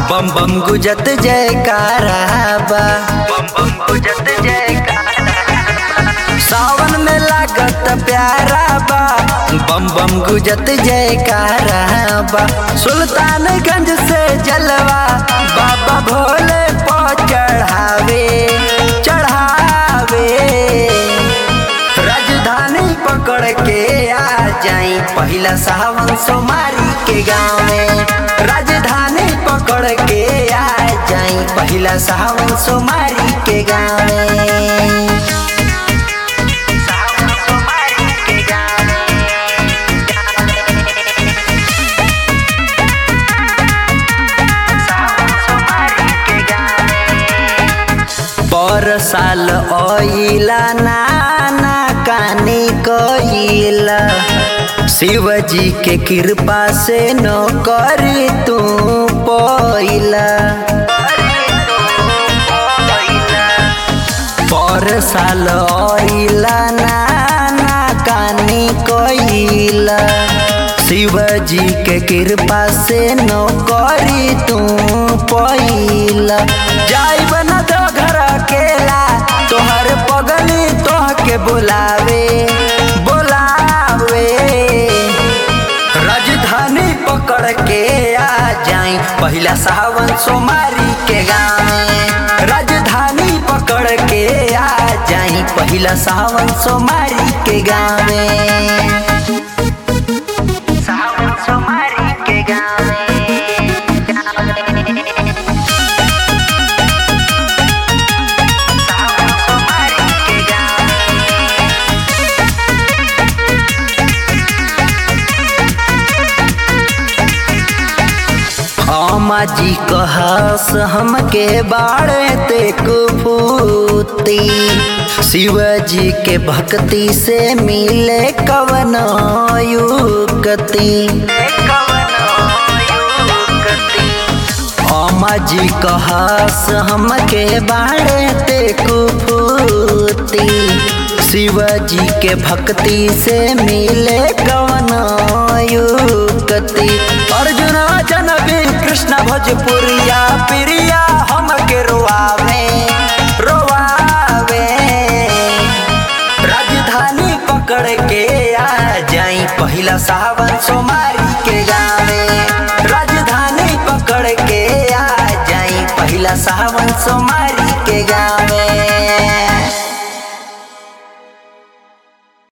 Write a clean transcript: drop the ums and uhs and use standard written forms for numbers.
बम बम गुजत जयकारा बा, बम बम गुजत जयकारा। सावन में लागत प्यारा बा, बम बम गुजत जयकारा बा। सुल्तानगंज से जलवा बाबा भोले पो चढ़ावे चढ़ावे। राजधानी पकड़ के आ जाई पहिला सावन सोमारी के गाँव में। राजधानी पकड़ के आ जाई पहिला सावन सोमारी के गाँव में। पर साल ओइला नाना कानी कोइला, शिव जी के कृपा से नौकरी तू पोइला। पर साल ओइला नाना कानी कोइला, शिव जी के कृपा से नौकरी तू पोइला। जाई बना तो घर अकेला, तोहर पगली तोह के बुलावे बुलावे। राजधानी पकड़ के आ जाई पहिला सावन सोमारी के गाँव में। राजधानी पकड़ के आ जाई पहिला सावन सोमारी के गाँव में। सावन सोमारी के गाँव में। अम्मा जी कहस हमके बाड़े ते कुफूती, शिव जी के भक्ति से मिले कवन युक्ति। अम्मा जी कहस हमके बाड़े ते कुफूती, शिव जी के भक्ति से मिले कवन युक्ति। अर्जुन जनबी कृष्ण भोजपुरिया प्रिया हमके रोआवे रोआवे। राजधानी पकड़ के आ जाई पहिला सावन सोमारी के गाँव में। राजधानी पकड़ के आ जाई पहिला सावन सोमारी के गाँव में।